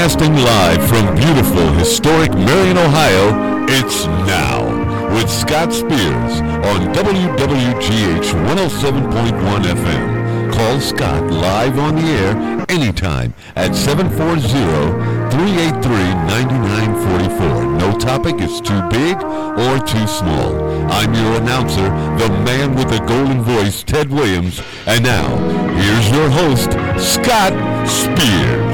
Broadcasting live from beautiful, historic Marion, Ohio, it's Now with Scott Spears on WWGH 107.1 FM. Call Scott live on the air anytime at 740-383-9944. No topic is too big or too small. I'm your announcer, the man with the golden voice, Ted Williams. And now, here's your host, Scott Spears.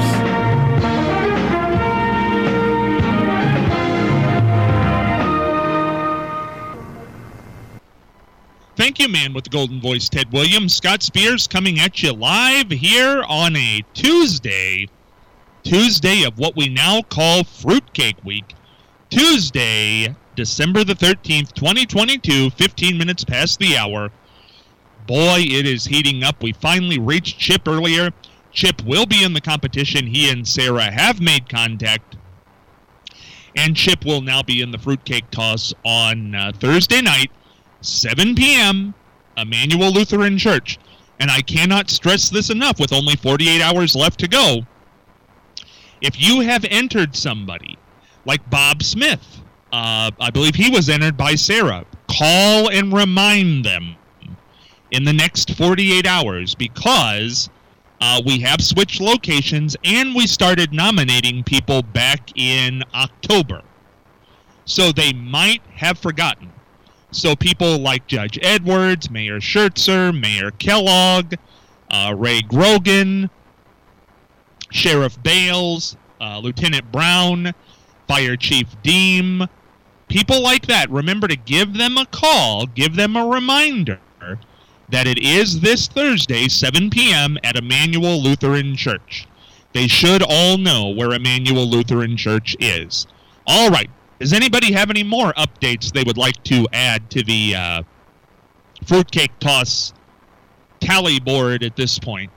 Thank you, man with the golden voice, Ted Williams. Scott Spears coming at you live here on a Tuesday of what we now call Fruitcake Week. Tuesday, December the 13th, 2022, 15 minutes past the hour. Boy, it is heating up. We finally reached Chip earlier. Chip will be in the competition. He and Sarah have made contact. And Chip will now be in the fruitcake toss on Thursday night, 7 p.m., Emmanuel Lutheran Church. And I cannot stress this enough with only 48 hours left to go. If you have entered somebody like Bob Smith, I believe he was entered by Sarah, call and remind them in the next 48 hours because we have switched locations and we started nominating people back in October. So they might have forgotten. So people like Judge Edwards, Mayor Schertzer, Mayor Kellogg, Ray Grogan, Sheriff Bales, Lieutenant Brown, Fire Chief Deem, people like that, remember to give them a call, give them a reminder that it is this Thursday, 7 p.m. at Emmanuel Lutheran Church. They should all know where Emmanuel Lutheran Church is. All right. Does anybody have any more updates they would like to add to the fruitcake toss tally board at this point?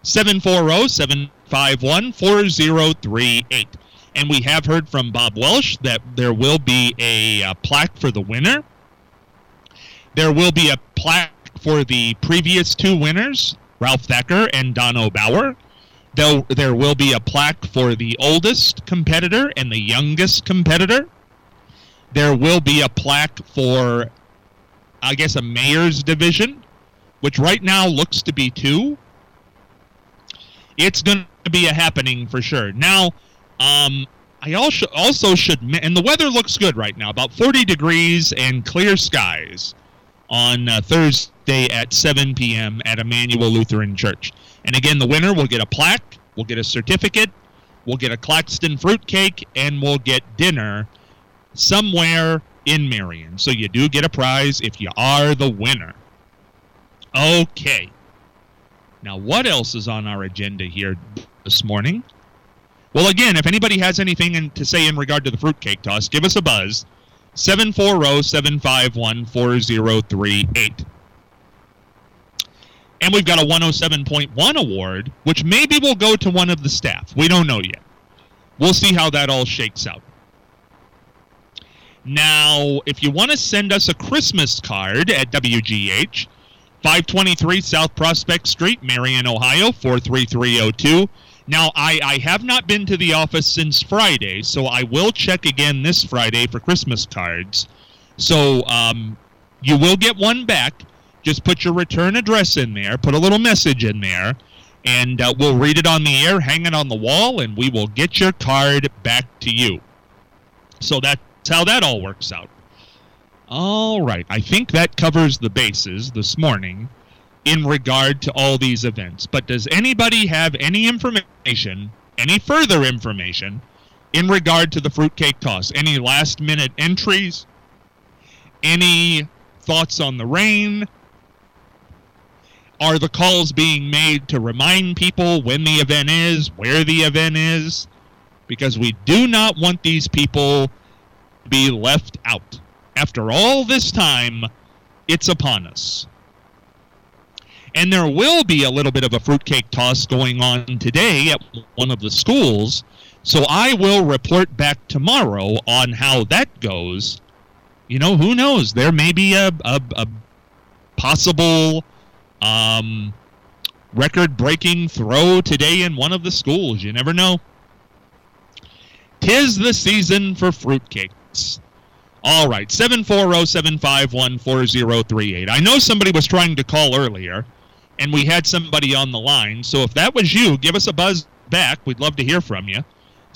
740-751-4038. And we have heard from Bob Welsh that there will be a plaque for the winner. There will be a plaque for the previous two winners, Ralph Thacker and Dono Bauer. There will be a plaque for the oldest competitor and the youngest competitor. There will be a plaque for, I guess, a mayor's division, which right now looks to be two. It's going to be a happening for sure. Now, I also should, and the weather looks good right now, about 40 degrees and clear skies on Thursday at 7 p.m. at Emmanuel Lutheran Church. And again, the winner will get a plaque, we'll get a certificate, we'll get a Claxton fruitcake, and we'll get dinner somewhere in Marion. So you do get a prize if you are the winner. Okay. Now, what else is on our agenda here this morning? Well, again, if anybody has anything to say in regard to the fruitcake toss, give us a buzz. 740-751-4038. And we've got a 107.1 award, which maybe will go to one of the staff. We don't know yet. We'll see how that all shakes out. Now, if you want to send us a Christmas card at WGH, 523 South Prospect Street, Marion, Ohio, 43302. Now, I have not been to the office since Friday, so I will check again this Friday for Christmas cards. So you will get one back. Just put your return address in there, put a little message in there, and we'll read it on the air, hang it on the wall, and we will get your card back to you. So that's how that all works out. All right, I think that covers the bases this morning in regard to all these events. But does anybody have any information, any further information, in regard to the fruitcake toss? Any last-minute entries? Any thoughts on the rain? Are the calls being made to remind people when the event is, where the event is? Because we do not want these people to be left out. After all this time, it's upon us. And there will be a little bit of a fruitcake toss going on today at one of the schools, so I will report back tomorrow on how that goes. You know, who knows? There may be a possible record-breaking throw today in one of the schools. You never know. 'Tis the season for fruitcakes. All right, 740-751-4038. I know somebody was trying to call earlier, and we had somebody on the line. So if that was you, give us a buzz back. We'd love to hear from you.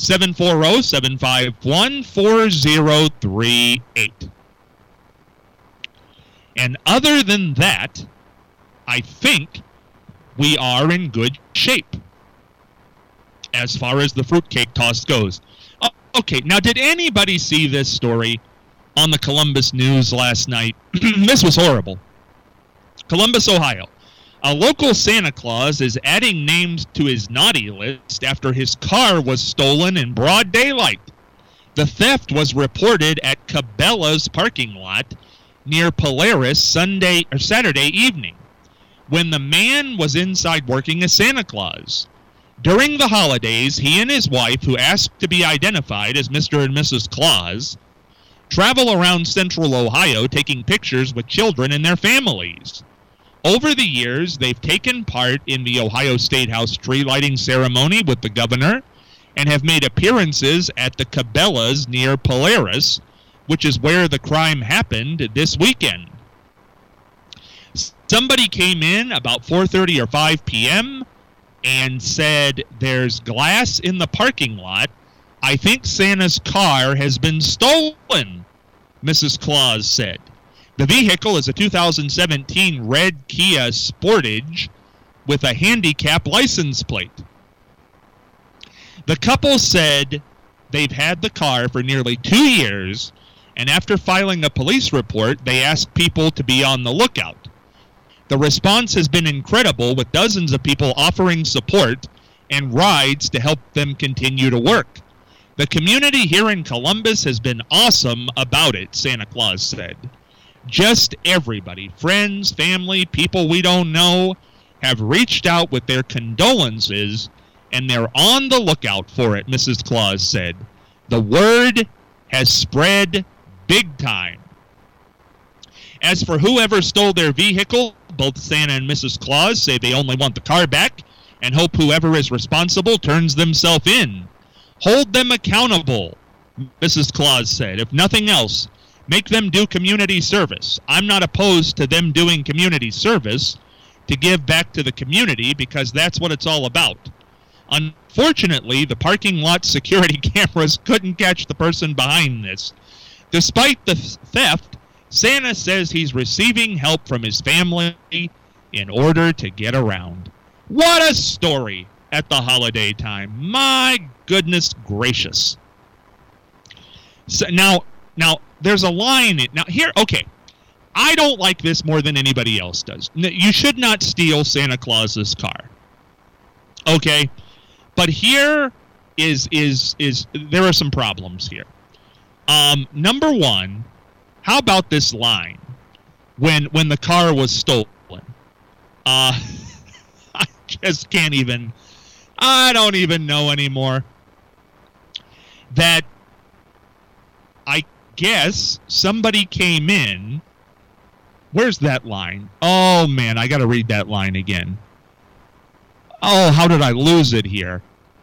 740-751-4038. And other than that, I think we are in good shape as far as the fruitcake toss goes. Oh, okay, now did anybody see this story on the Columbus News last night? This was horrible. Columbus, Ohio. A local Santa Claus is adding names to his naughty list after his car was stolen in broad daylight. The theft was reported at Cabela's parking lot near Polaris Saturday evening, when the man was inside working as Santa Claus. During the holidays, he and his wife, who asked to be identified as Mr. and Mrs. Claus, travel around central Ohio taking pictures with children and their families. Over the years, they've taken part in the Ohio State House tree lighting ceremony with the governor and have made appearances at the Cabela's near Polaris, which is where the crime happened this weekend. Somebody came in about 4:30 or 5 p.m. and said, "There's glass in the parking lot. I think Santa's car has been stolen," Mrs. Claus said. The vehicle is a 2017 red Kia Sportage with a handicap license plate. The couple said they've had the car for nearly 2 years, and after filing a police report, they asked people to be on the lookout. The response has been incredible, with dozens of people offering support and rides to help them continue to work. The community here in Columbus has been awesome about it, Santa Claus said. Just everybody, friends, family, people we don't know, have reached out with their condolences, and they're on the lookout for it, Mrs. Claus said. The word has spread big time. As for whoever stole their vehicle, both Santa and Mrs. Claus say they only want the car back and hope whoever is responsible turns themselves in. Hold them accountable, Mrs. Claus said. If nothing else, make them do community service. I'm not opposed to them doing community service to give back to the community, because that's what it's all about. Unfortunately, the parking lot security cameras couldn't catch the person behind this. Despite the theft, Santa says he's receiving help from his family in order to get around. What a story at the holiday time. My goodness gracious. So now there's a line. Now here, okay, I don't like this more than anybody else does. You should not steal Santa Claus's car. Okay? But here is there are some problems here. Number one, how about this line when the car was stolen? I just can't even, I don't even know anymore. That I guess somebody came in. Where's that line? Oh man, I got to read that line again. Oh, how did I lose it here?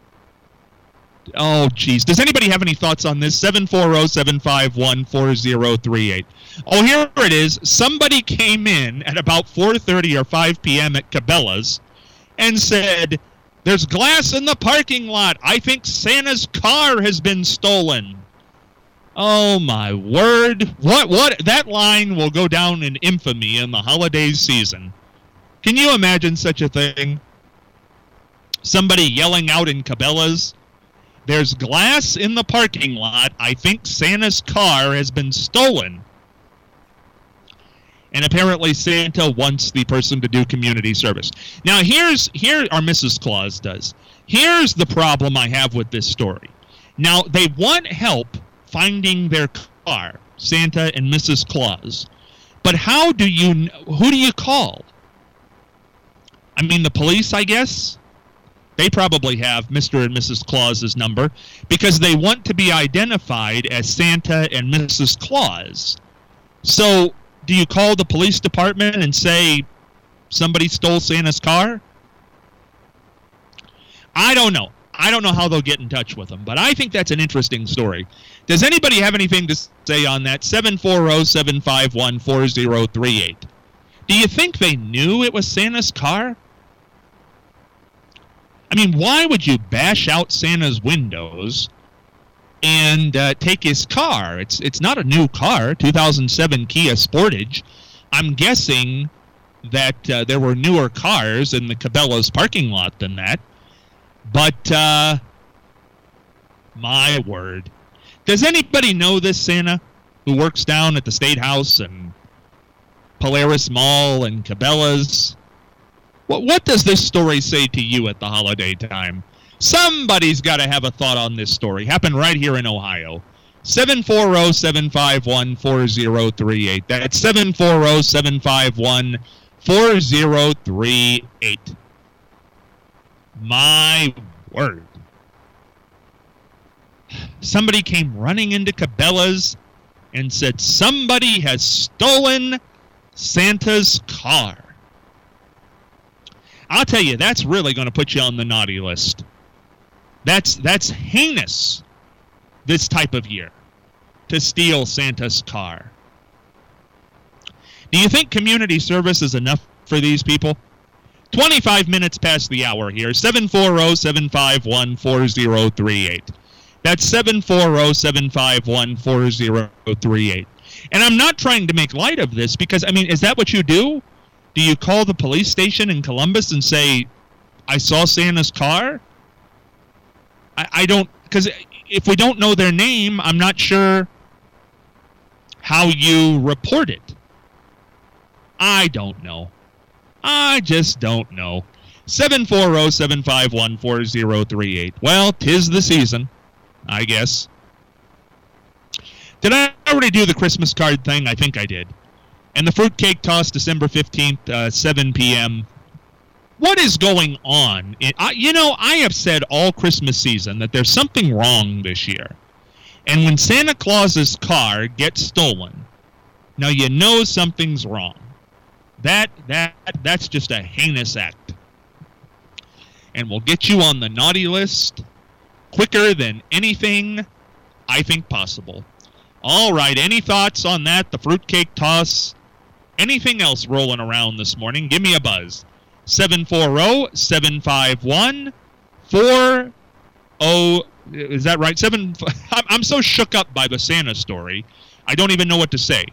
Oh, geez. Does anybody have any thoughts on this? 740-751-4038. Oh, here it is. Somebody came in at about 4:30 or 5 p.m. at Cabela's and said, "There's glass in the parking lot. I think Santa's car has been stolen." Oh, my word. What? That line will go down in infamy in the holiday season. Can you imagine such a thing? Somebody yelling out in Cabela's, "There's glass in the parking lot. I think Santa's car has been stolen." And apparently Santa wants the person to do community service. Now here our Mrs. Claus does. Here's the problem I have with this story. Now they want help finding their car, Santa and Mrs. Claus. But who do you call? I mean, the police, I guess? They probably have Mr. and Mrs. Claus's number because they want to be identified as Santa and Mrs. Claus. So, do you call the police department and say somebody stole Santa's car? I don't know. I don't know how they'll get in touch with them, but I think that's an interesting story. Does anybody have anything to say on that? 740-751-4038. Do you think they knew it was Santa's car? I mean, why would you bash out Santa's windows and take his car? It's not a new car, 2007 Kia Sportage. I'm guessing that there were newer cars in the Cabela's parking lot than that. But, my word. Does anybody know this Santa who works down at the State House and Polaris Mall and Cabela's? What does this story say to you at the holiday time? Somebody's got to have a thought on this story. Happened right here in Ohio. 740-751-4038. That's 740-751-4038. My word. Somebody came running into Cabela's and said somebody has stolen Santa's car. I'll tell you, that's really going to put you on the naughty list. That's heinous this type of year, to steal Santa's car. Do you think community service is enough for these people? 25 minutes past the hour here. 740-751-4038. That's 740-751-4038. And I'm not trying to make light of this because, I mean, is that what you do? Do you call the police station in Columbus and say, I saw Santa's car? I don't, because if we don't know their name, I'm not sure how you report it. I don't know. I just don't know. 740-751-4038. Well, 'tis the season, I guess. Did I already do the Christmas card thing? I think I did. And the fruitcake toss, December 15th, 7 p.m. What is going on? I have said all Christmas season that there's something wrong this year. And when Santa Claus's car gets stolen, now you know something's wrong. That's just a heinous act. And will get you on the naughty list quicker than anything I think possible. All right, any thoughts on that? The fruitcake toss? Anything else rolling around this morning? Give me a buzz. 740-751-40... Is that right? I'm so shook up by the Santa story, I don't even know what to say.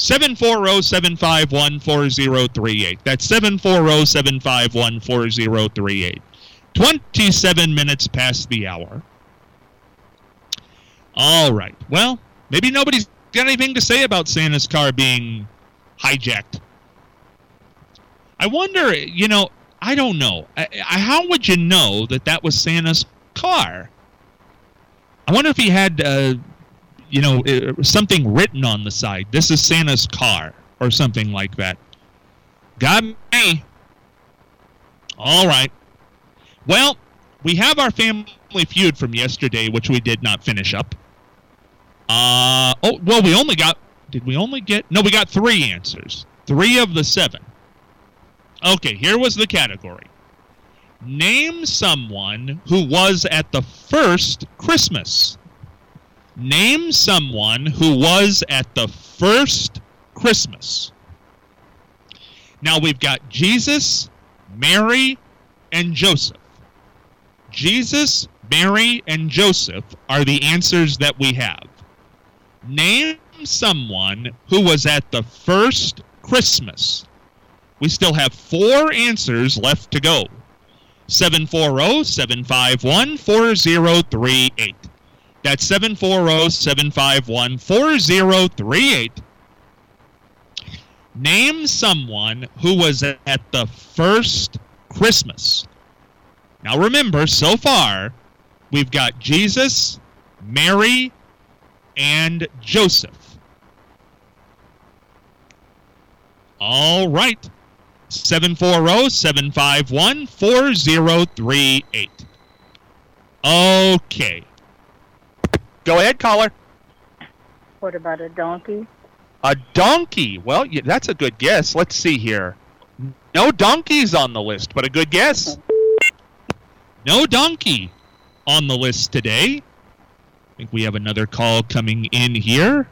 740-751-4038. That's 740-751-4038. 27 minutes past the hour. All right. Well, maybe nobody's got anything to say about Santa's car being hijacked. I wonder, I don't know. How would you know that was Santa's car? I wonder if he had, something written on the side. This is Santa's car, or something like that. Got me. All right. Well, we have our Family Feud from yesterday, which we did not finish up. We only got... Did we only get... No, we got 3 answers. 3 of the 7. Okay, here was the category. Name someone who was at the first Christmas. Name someone who was at the first Christmas. Now we've got Jesus, Mary, and Joseph. Jesus, Mary, and Joseph are the answers that we have. Name someone who was at the first Christmas. We still have 4 answers left to go. 740-751-4038. That's 740-751-4038. Name someone who was at the first Christmas. Now remember, so far, we've got Jesus, Mary, and Joseph. All right. 740-751-4038. Okay. Go ahead, caller. What about a donkey? A donkey. Well, that's a good guess. Let's see here. No donkeys on the list, but a good guess. No donkey. on the list today. I think we have another call coming in here.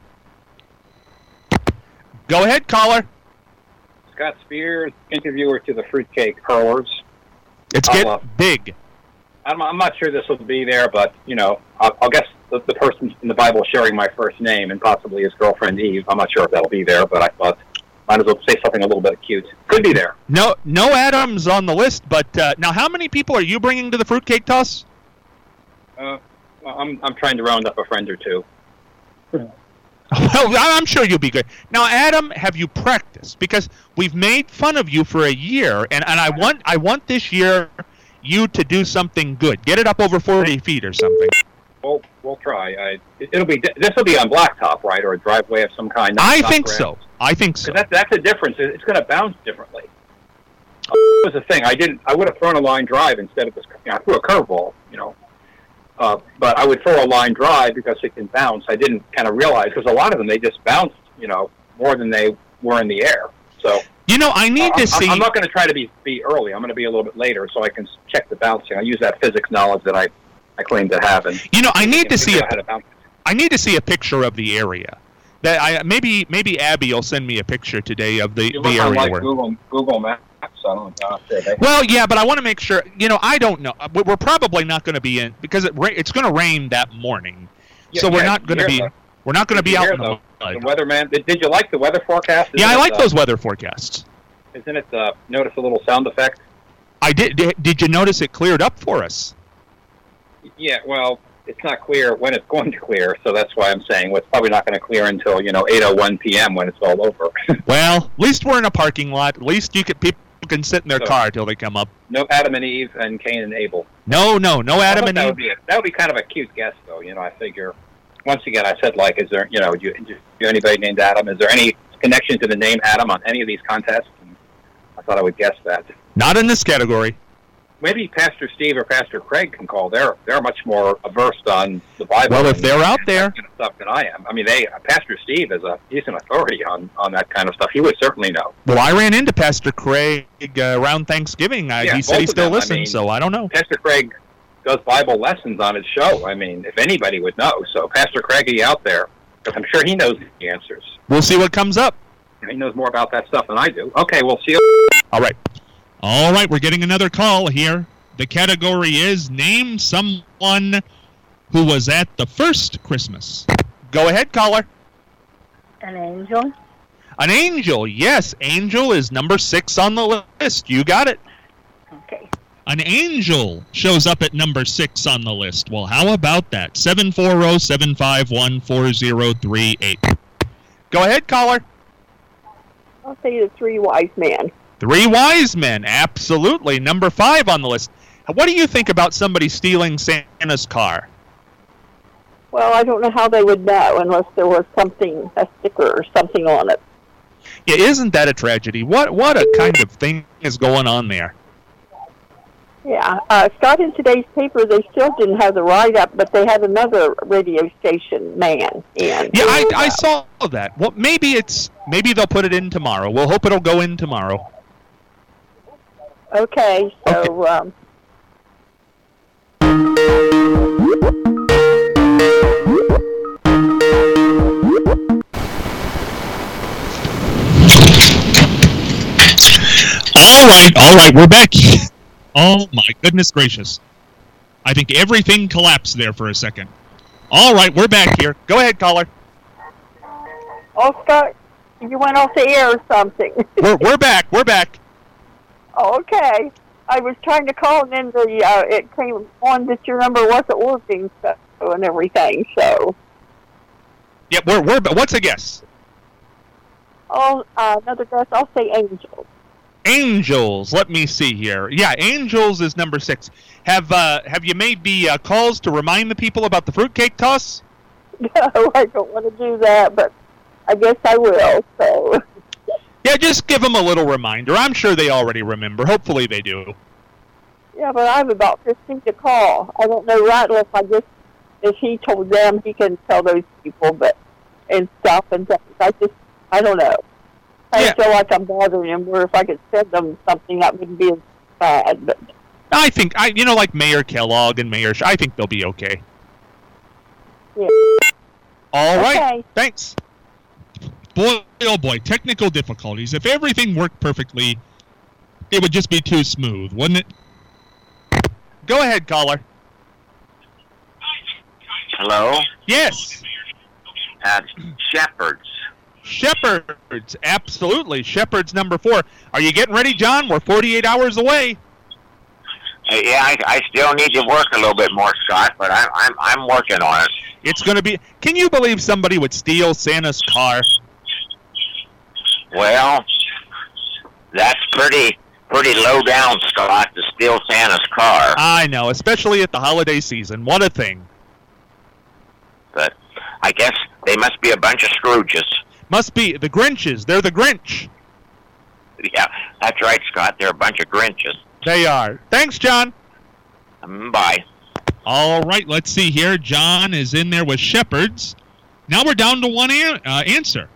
Go ahead, caller. Scott Spears, interviewer to the Fruitcake Hurlers. It's getting big. I'm not sure this will be there, but, I'll guess the person in the Bible sharing my first name and possibly his girlfriend Eve. I'm not sure if that'll be there, but I thought might as well say something a little bit cute. Could be there. No Adams on the list, but now how many people are you bringing to the fruitcake toss? I'm trying to round up a friend or two. Well, I'm sure you'll be good. Now, Adam, have you practiced? Because we've made fun of you for a year, and I want this year you to do something good. Get it up over 40 feet or something. We'll try. This will be on blacktop, right, or a driveway of some kind. I think so. That's the difference. It's going to bounce differently. That was the thing. I would have thrown a line drive instead of this. I threw a curveball, but I would throw a line drive because it can bounce. I didn't kind of realize because a lot of them they just bounced, more than they were in the air. So I need to see. I'm not going to try to be early. I'm going to be a little bit later so I can check the bouncing. I use that physics knowledge that I claim to have. And I need to see I need to see a picture of the area. That maybe Abby will send me a picture today of the area like where Google Maps. I don't know. Well, yeah, but I want to make sure. I don't know. We're probably not going to be in because it's going to rain that morning, so we're not going to be. We're not going to be out in the mud. The weatherman. Did you like the weather forecast? Yeah, I like those weather forecasts. Isn't it? Notice a little sound effect. I did. Did you notice it cleared up for us? Yeah. Well, it's not clear when it's going to clear, so that's why I'm saying it's probably not going to clear until 8:01 p.m. when it's all over. Well, at least we're in a parking lot. At least people can sit in their car till they come up. No Adam and Eve and Cain and Abel. No Adam and Eve. That would be kind of a cute guess, though. I figure. Once again, I said, is there, do you anybody named Adam? Is there any connection to the name Adam on any of these contests? And I thought I would guess that. Not in this category. Maybe Pastor Steve or Pastor Craig can call. They're much more versed on the Bible. Well, if they're out there, kind of stuff than I am. I mean, Pastor Steve he's an authority on that kind of stuff. He would certainly know. Well, I ran into Pastor Craig around Thanksgiving. He said he still listens, so I don't know. Pastor Craig does Bible lessons on his show. I mean, if anybody would know. So, Pastor Craig, are you out there? Because I'm sure he knows the answers. We'll see what comes up. He knows more about that stuff than I do. Okay, we'll see you. All right, we're getting another call here. The category is Name Someone Who Was at the First Christmas. Go ahead, caller. An angel. An angel, yes. Angel is number 6 on the list. You got it. Okay. An angel shows up at number 6 on the list. Well, how about that? 740-751-4038. Go ahead, caller. I'll say the 3 wise men. 3 wise men, absolutely. Number 5 on the list. What do you think about somebody stealing Santa's car? Well, I don't know how they would know unless there was a sticker or something on it. Yeah, isn't that a tragedy? What a kind of thing is going on there? Yeah, Scott, in today's paper, they still didn't have the write-up, but they had another radio station man in. Yeah, I saw that. Well, maybe they'll put it in tomorrow. We'll hope it'll go in tomorrow. Okay, so... Okay. All right, we're back. Oh, my goodness gracious. I think everything collapsed there for a second. All right, we're back here. Go ahead, caller. Oh, Scott, you went off the air or something. We're back. Oh, okay. I was trying to call, and then it came on that your number wasn't working, and everything, so... Yeah, we're what's a guess? Oh, another guess, I'll say angels. Angels. Let me see here. Yeah, Angels is number 6. Have you made the calls to remind the people about the fruitcake toss? No, I don't want to do that, but I guess I will. So. Yeah, just give them a little reminder. I'm sure they already remember. Hopefully they do. Yeah, but I have about 15 to call. I don't know, Ratliff. If he told them, he can tell those people, and stuff and things. I don't know. I feel like I'm bothering him, where if I could send them something, that wouldn't be as bad. But I think like Mayor Kellogg and Mayor. I think they'll be okay. Yeah. All right. Okay. Thanks. Boy, oh boy, technical difficulties. If everything worked perfectly, it would just be too smooth, wouldn't it? Go ahead, caller. Hello? Yes. Shepherds. Shepherds, absolutely. Shepherds number 4. Are you getting ready, John? We're 48 hours away. Yeah, I still need to work a little bit more, Scott, but I'm working on it. It's going to be... Can you believe somebody would steal Santa's car? Well, that's pretty low down, Scott, to steal Santa's car. I know, especially at the holiday season. What a thing. But I guess they must be a bunch of Scrooges. Must be. The Grinches. They're the Grinch. Yeah, that's right, Scott. They're a bunch of Grinches. They are. Thanks, John. Bye. All right, let's see here. John is in there with Shepherds. Now we're down to one answer.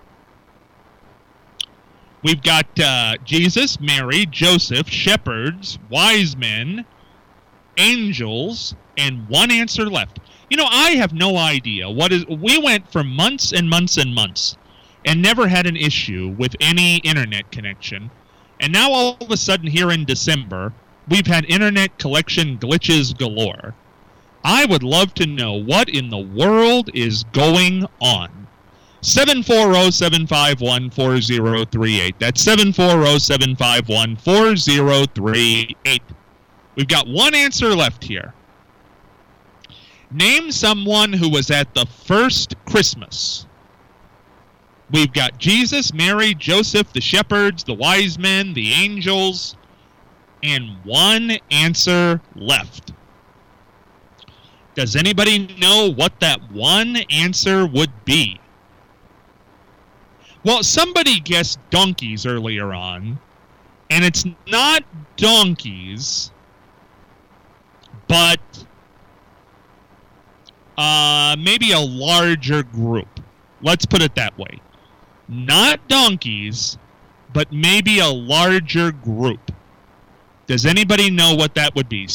We've got Jesus, Mary, Joseph, shepherds, wise men, angels, and one answer left. You know, I have no idea what is. We went for months and months and months and never had an issue with any internet connection. And now all of a sudden here in December, we've had internet connection glitches galore. I would love to know what in the world is going on. 740-751-4038. That's 740-751-4038. We've got one answer left here. Name someone who was at the first Christmas. We've got Jesus, Mary, Joseph, the shepherds, the wise men, the angels, and one answer left. Does anybody know what that one answer would be? Well, somebody guessed donkeys earlier on, and it's not donkeys, but maybe a larger group. Let's put it that way. Not donkeys, but maybe a larger group. Does anybody know what that would be?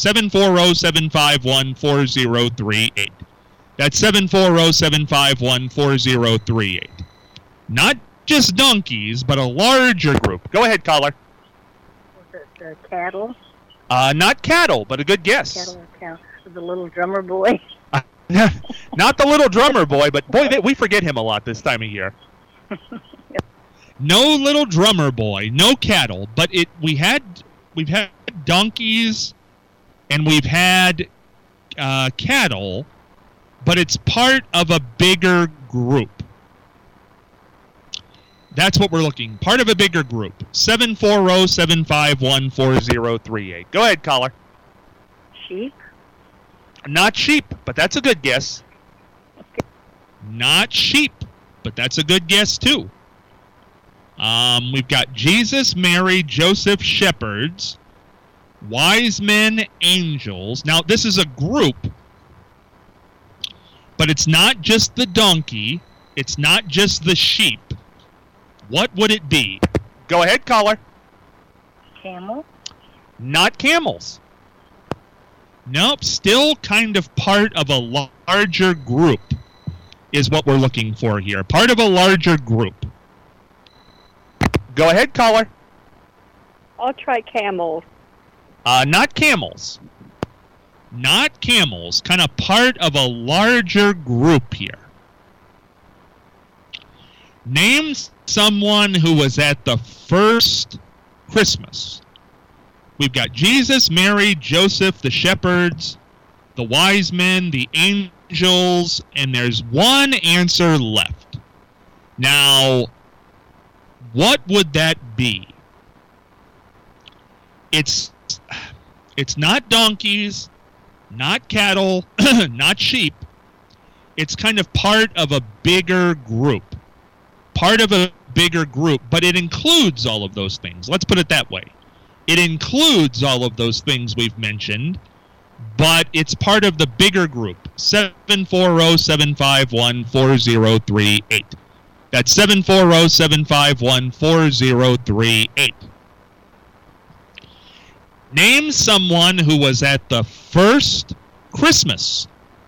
740-751-4038. That's 740-751-4038. Not just donkeys, but a larger group. Go ahead, caller. Was it cattle? Not cattle, but a good guess. Cattle or cow? The little drummer boy? Not the little drummer boy, but boy, we forget him a lot this time of year. No little drummer boy, no cattle, but we've had donkeys and we've had cattle, but it's part of a bigger group. That's what we're looking. Part of a bigger group. 740-751-4038. Go ahead, caller. Sheep? Not sheep, but that's a good guess. Okay. Not sheep, but that's a good guess, too. We've got Jesus, Mary, Joseph, shepherds, wise men, angels. Now, this is a group, but it's not just the donkey. It's not just the sheep. What would it be? Go ahead, caller. Camel? Not camels. Nope, still kind of part of a larger group is what we're looking for here. Part of a larger group. Go ahead, caller. I'll try camels. Not camels. Not camels. Kind of part of a larger group here. Name someone who was at the first Christmas. We've got Jesus, Mary, Joseph, the shepherds, the wise men, the angels, and there's one answer left. Now, what would that be? It's not donkeys, not cattle, not sheep. It's kind of part of a bigger group. Part of a bigger group, but it includes all of those things. Let's put it that way. It includes all of those things we've mentioned, but it's part of the bigger group. 740-751-4038. That's 740-751-4038. Name someone who was at the first Christmas.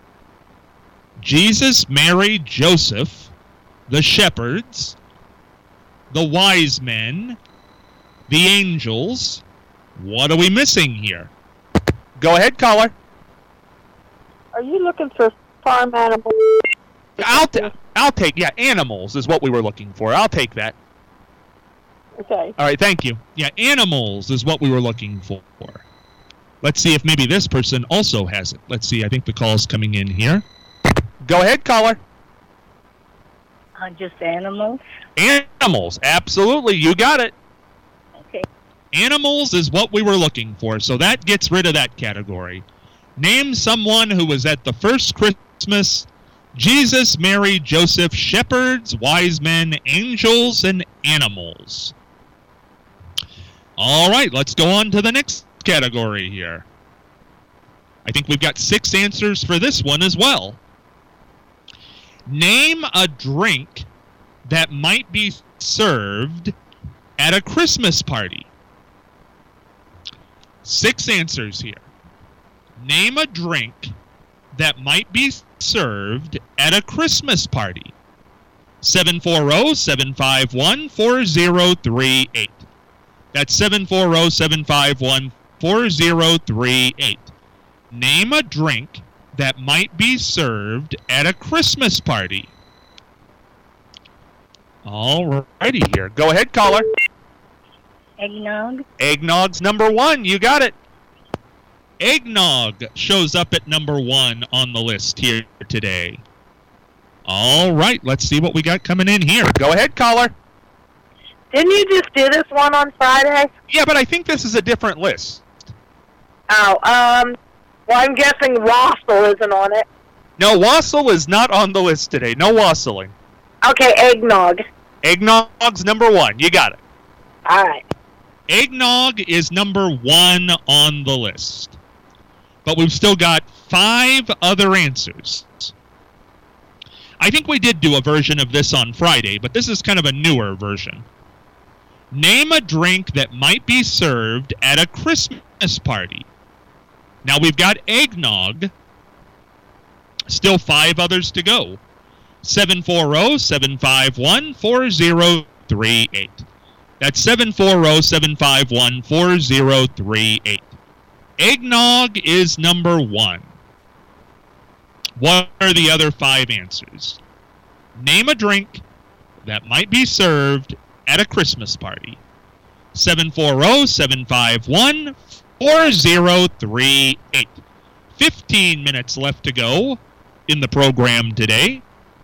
Jesus, Mary, Joseph, the shepherds, the wise men, the angels. What are we missing here? Go ahead, caller. Are you looking for farm animals? I'll take, animals is what we were looking for. I'll take that. Okay. All right, thank you. Yeah, animals is what we were looking for. Let's see if maybe this person also has it. Let's see, I think the call's coming in here. Go ahead, caller. Just animals. Animals, absolutely, you got it. Okay. Animals is what we were looking for, so that gets rid of that category. Name someone who was at the first Christmas. Jesus, Mary, Joseph, shepherds, wise men, angels, and animals. All right, let's go on to the next category here. I think we've got 6 answers for this one as well. Name a drink that might be served at a Christmas party. 6 answers here. Name a drink that might be served at a Christmas party. 740-751-4038. That's 740-751-4038. Name a drink that might be served at a Christmas party. All righty here. Go ahead, caller. Eggnog. Eggnog's number 1. You got it. Eggnog shows up at number 1 on the list here today. All right, let's see what we got coming in here. Go ahead, caller. Didn't you just do this one on Friday? Yeah, but I think this is a different list. Oh, well, I'm guessing wassail isn't on it. No, wassail is not on the list today. No wassailing. Okay, eggnog. Eggnog's number 1. You got it. All right. Eggnog is number 1 on the list. But we've still got 5 other answers. I think we did do a version of this on Friday, but this is kind of a newer version. Name a drink that might be served at a Christmas party. Now we've got eggnog. Still 5 others to go. 740-751-4038. That's 740-751-4038. Eggnog is number 1. What are the other 5 answers? Name a drink that might be served at a Christmas party. 740-751-4038. 15 minutes left to go in the program today.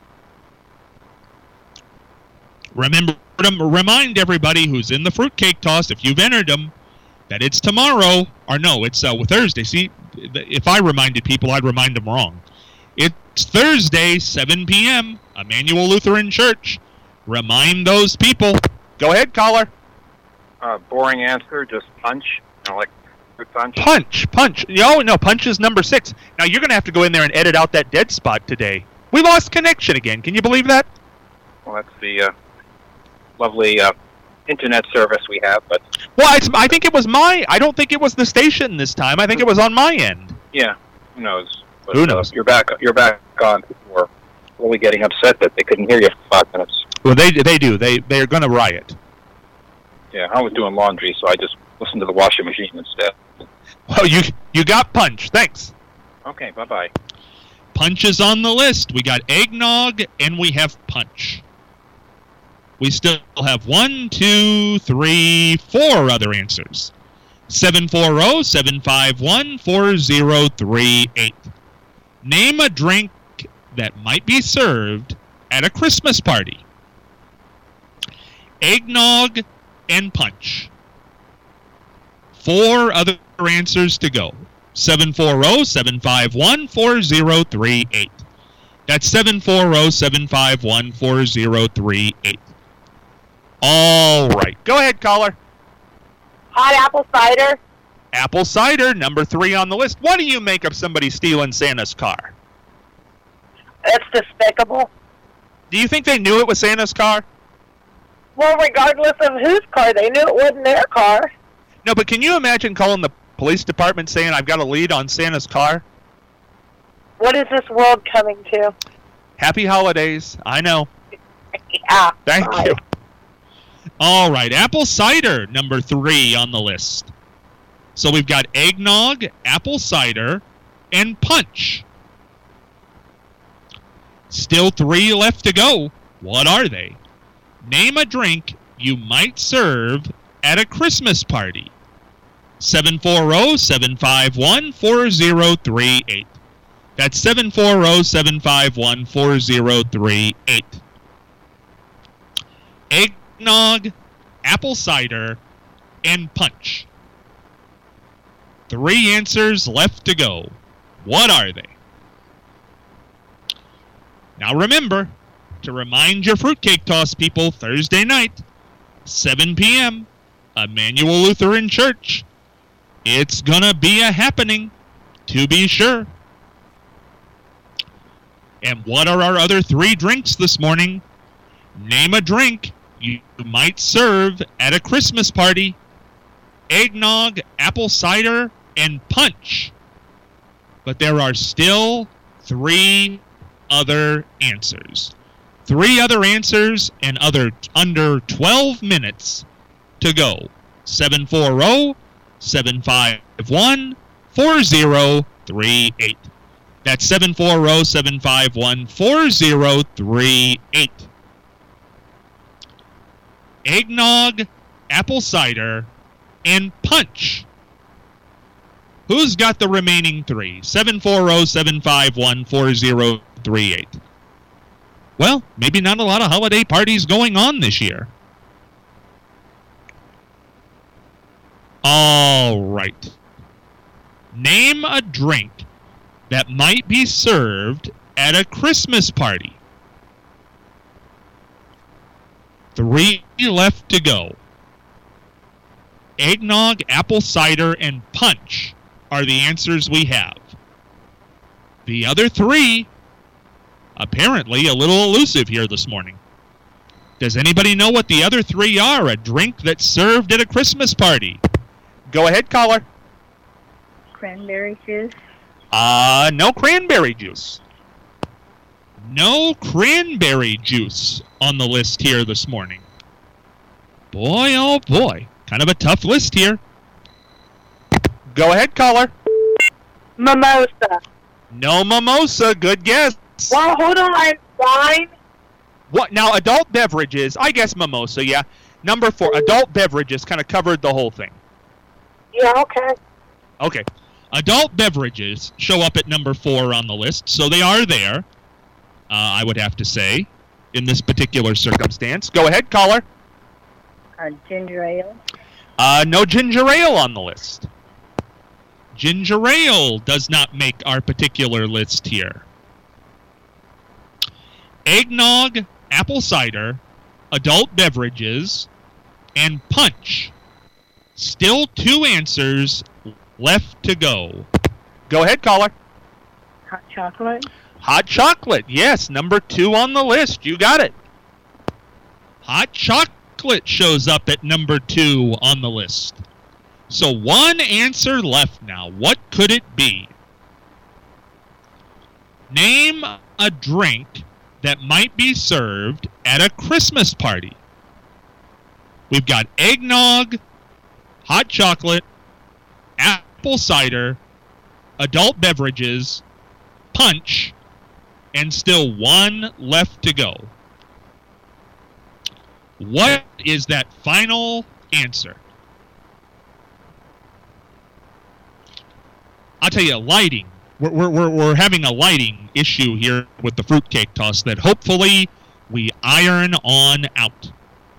Remember to remind everybody who's in the fruitcake toss, if you've entered them, that it's tomorrow. Or no, it's Thursday. See, if I reminded people, I'd remind them wrong. It's Thursday, 7 p.m., Emmanuel Lutheran Church. Remind those people. Go ahead, caller. Boring answer, just punch. Like fruit punch. Punch. No, punch is number 6. Now, you're going to have to go in there and edit out that dead spot today. We lost connection again. Can you believe that? Well, that's the lovely internet service we have, but... Well, I think it was I don't think it was the station this time. I think it was on my end. Yeah, who knows? But, who knows? You're back on. We're really getting upset that they couldn't hear you for 5 minutes. Well, they do. They're going to riot. Yeah, I was doing laundry, so I just listened to the washing machine instead. Well, you got punch. Thanks. Okay, bye-bye. Punch is on the list. We got eggnog, and we have punch. We still have 1, 2, 3, 4 other answers. 740-751-4038. Name a drink that might be served at a Christmas party. Eggnog and punch. 4 other answers to go. 740-751-4038. That's 740-751-4038. All right. Go ahead, caller. Hot apple cider. Apple cider, number 3 on the list. What do you make of somebody stealing Santa's car? That's despicable. Do you think they knew it was Santa's car? Well, regardless of whose car, they knew it wasn't their car. No, but can you imagine calling the Police department saying I've got a lead on Santa's car. What is this world coming to? Happy holidays. I know. Yeah. Thank bye. you. All right, apple cider, number 3 on the list. So we've got eggnog, apple cider, and punch. Still 3 left to go. What are they? Name a drink you might serve at a Christmas party. 740-751-4038. That's 740-751-4038. Eggnog, apple cider, and punch. 3 answers left to go. What are they? Now remember, to remind your fruitcake toss people, Thursday night, 7 p.m., Emmanuel Lutheran Church. It's gonna be a happening, to be sure. And what are our other 3 drinks this morning? Name a drink you might serve at a Christmas party. Eggnog, apple cider, and punch. But there are still 3 other answers. 3 other answers and under 12 minutes to go. 740-751-4038. That's 740-751-4038. Eggnog, apple cider, and punch. Who's got the remaining 3? 740-751-4038. Well, maybe not a lot of holiday parties going on this year. All right. Name a drink that might be served at a Christmas party. 3 left to go. Eggnog, apple cider, and punch are the answers we have. The other 3, apparently a little elusive here this morning. Does anybody know what the other 3 are? A drink that's served at a Christmas party. Go ahead, caller. Cranberry juice. No cranberry juice. No cranberry juice on the list here this morning. Boy, oh boy. Kind of a tough list here. Go ahead, caller. Mimosa. No mimosa. Good guess. Well, hold on. Wine. What? Now, adult beverages. I guess mimosa, yeah. Number 4, adult beverages kind of covered the whole thing. Yeah, okay. Okay. Adult beverages show up at number 4 on the list, so they are there, I would have to say, in this particular circumstance. Go ahead, caller. Ginger ale. No ginger ale on the list. Ginger ale does not make our particular list here. Eggnog, apple cider, adult beverages, and punch. Still 2 answers left to go. Go ahead, caller. Hot chocolate. Hot chocolate, yes, number 2 on the list. You got it. Hot chocolate shows up at number 2 on the list. So 1 answer left now. What could it be? Name a drink that might be served at a Christmas party. We've got eggnog, hot chocolate, apple cider, adult beverages, punch, and still 1 left to go. What is that final answer? I'll tell you, lighting. We're having a lighting issue here with the fruitcake toss that hopefully we iron on out.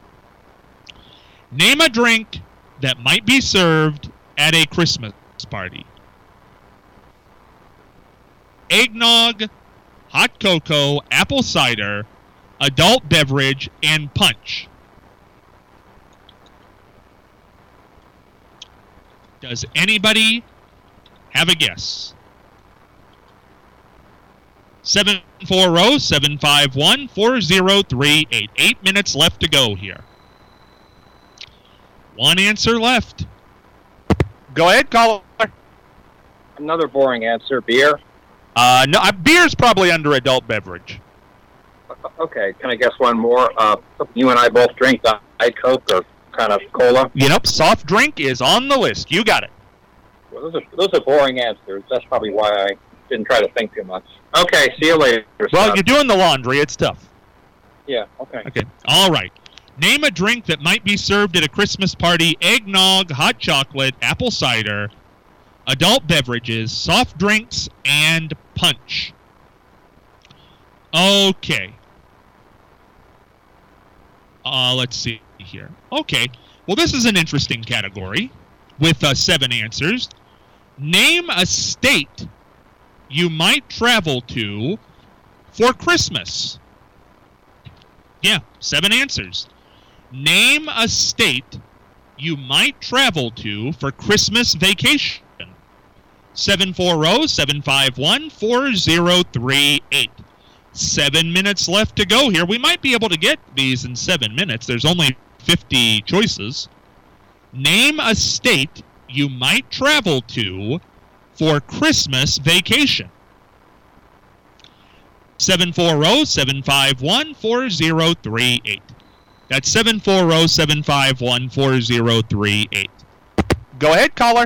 Name a drink that might be served at a Christmas party. Eggnog, hot cocoa, apple cider, adult beverage, and punch. Does anybody have a guess? 740-751-4038. 8 minutes left to go here. 1 answer left. Go ahead, caller. Another boring answer. Beer. No, beer's probably under adult beverage. Okay, can I guess one more? You and I both drink Diet Coke or kind of cola. Soft drink is on the list. You got it. Well, those are boring answers. That's probably why I didn't try to think too much. Okay, see you later. Well, Scott. you're doing the laundry. It's tough. Yeah, okay. Okay. All right. Name a drink that might be served at a Christmas party: eggnog, hot chocolate, apple cider, adult beverages, soft drinks, and punch. Okay. Let's see here. Okay. Well, this is an interesting category with 7 answers. Name a state you might travel to for Christmas. Yeah, 7 answers. Name a state you might travel to for Christmas vacation. 740-751-4038. 7 minutes left to go here. We might be able to get these in 7 minutes. There's only 50 choices. Name a state you might travel to for Christmas vacation. 740-751-4038. That's 740-751-4038. Go ahead, caller.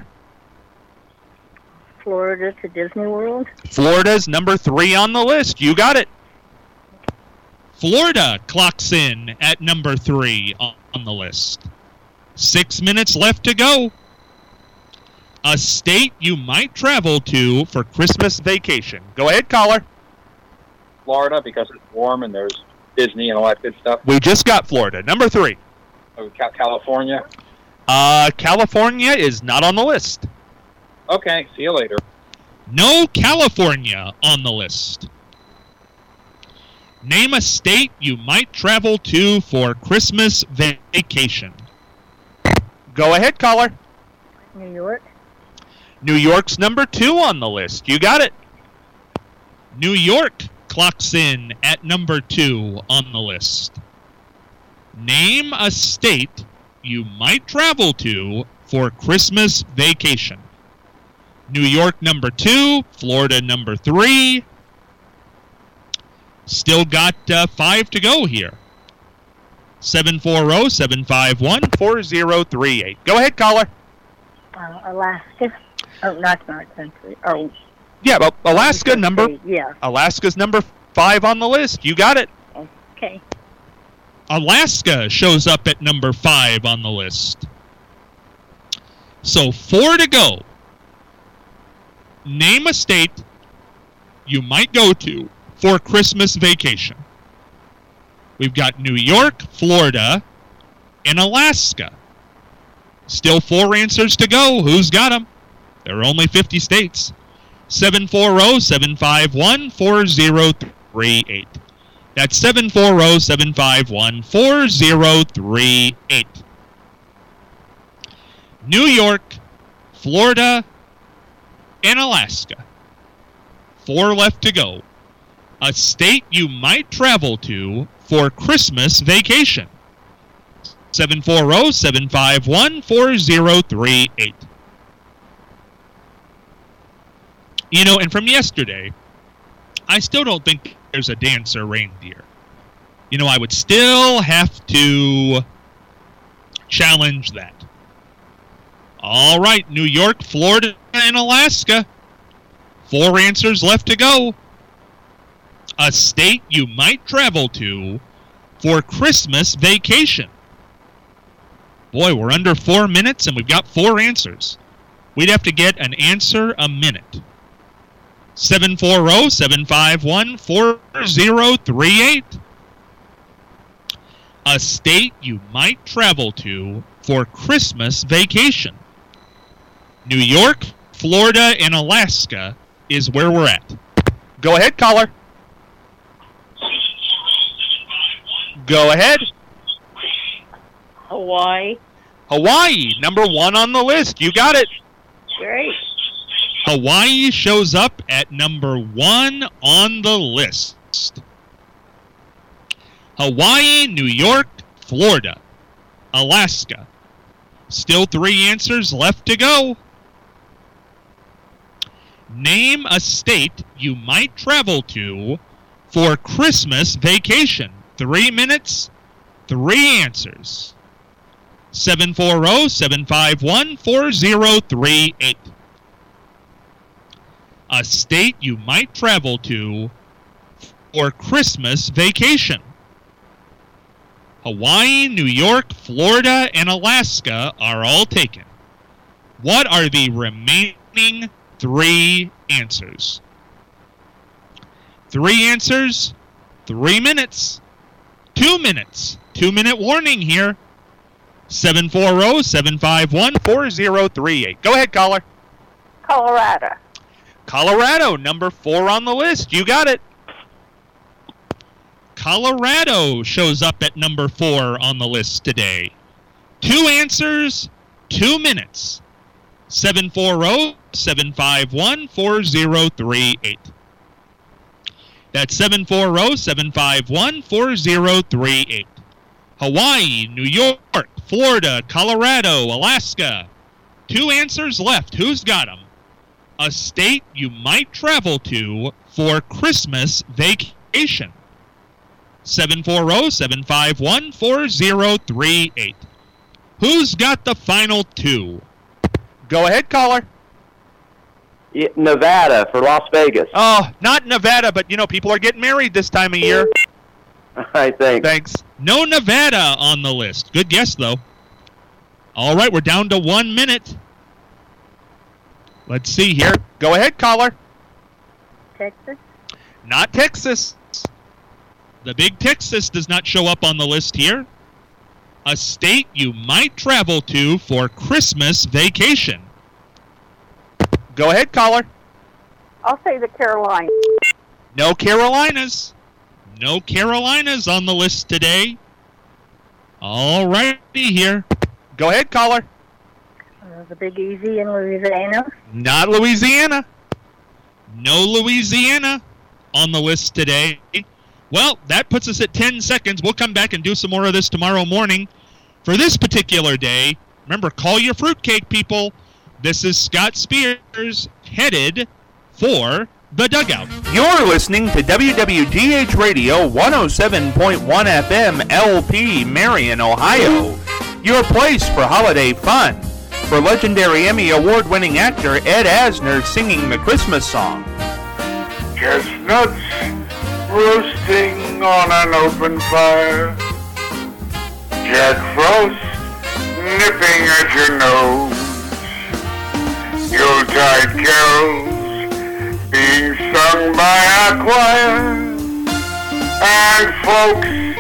Florida to Disney World. Florida's number 3 on the list. You got it. Florida clocks in at number 3 on the list. 6 minutes left to go. A state you might travel to for Christmas vacation. Go ahead, caller. Florida, because it's warm and there's Disney and all that good stuff. We just got Florida. Number 3. Oh, California. California is not on the list. Okay, see you later. No California on the list. Name a state you might travel to for Christmas vacation. Go ahead, caller. New York. New York's number 2 on the list. You got it. New York clocks in at number 2 on the list. Name a state you might travel to for Christmas vacation. New York number 2, Florida number 3. Still got 5 to go here. 740-751-4038. Go ahead, caller. Alaska. Oh, not country. Oh. Yeah, well, Alaska's number 5 on the list. You got it. Okay. Alaska shows up at number 5 on the list. So 4 to go. Name a state you might go to for Christmas vacation. We've got New York, Florida, and Alaska. Still 4 answers to go. Who's got them? There are only 50 states. 740-751-4038. That's 740-751-4038. New York, Florida, and Alaska. 4 left to go. A state you might travel to for Christmas vacation. 740-751-4038. You know, and from yesterday, I still don't think there's a dancer reindeer. You know, I would still have to challenge that. All right, New York, Florida, and Alaska. 4 answers left to go. A state you might travel to for Christmas vacation. Boy, we're under 4 minutes and we've got 4 answers. We'd have to get an answer a minute. 740-751-4038. A state you might travel to for Christmas vacation. New York, Florida, and Alaska is where we're at. Go ahead, caller. Go ahead. Hawaii. Hawaii, number 1 on the list. You got it. Great. Hawaii shows up at number 1 on the list. Hawaii, New York, Florida, Alaska. Still 3 answers left to go. Name a state you might travel to for Christmas vacation. 3 minutes, 3 answers. 740-751-4038. A state you might travel to for Christmas vacation. Hawaii, New York, Florida, and Alaska are all taken. What are the remaining 3 answers? 3 answers, 3 minutes, 2 minutes. 2-minute warning here. 740-751-4038. Go ahead, caller. Colorado. Colorado, number 4 on the list. You got it. Colorado shows up at number 4 on the list today. 2 answers, 2 minutes. 740-751-4038. That's 740-751-4038. Hawaii, New York, Florida, Colorado, Alaska. 2 answers left. Who's got them? A state you might travel to for Christmas vacation. 740-751-4038. Who's got the final 2? Go ahead, caller. Nevada for Las Vegas. Oh, not Nevada, but, people are getting married this time of year. I think. Thanks. No Nevada on the list. Good guess, though. All right, we're down to 1 minute. Let's see here. Go ahead, caller. Texas? Not Texas. The big Texas does not show up on the list here. A state you might travel to for Christmas vacation. Go ahead, caller. I'll say the Carolinas. No Carolinas. No Carolinas on the list today. All righty here. Go ahead, caller. The Big Easy in Louisiana? Not Louisiana. No Louisiana on the list today. Well, that puts us at 10 seconds. We'll come back and do some more of this tomorrow morning. For this particular day, remember, call your fruitcake, people. This is Scott Spears, headed for the dugout. You're listening to WWGH Radio 107.1 FM LP, Marion, Ohio. Your place for holiday fun. For legendary Emmy Award-winning actor Ed Asner singing the Christmas song. Chestnuts roasting on an open fire. Jack Frost nipping at your nose. Yuletide carols being sung by a choir. And folks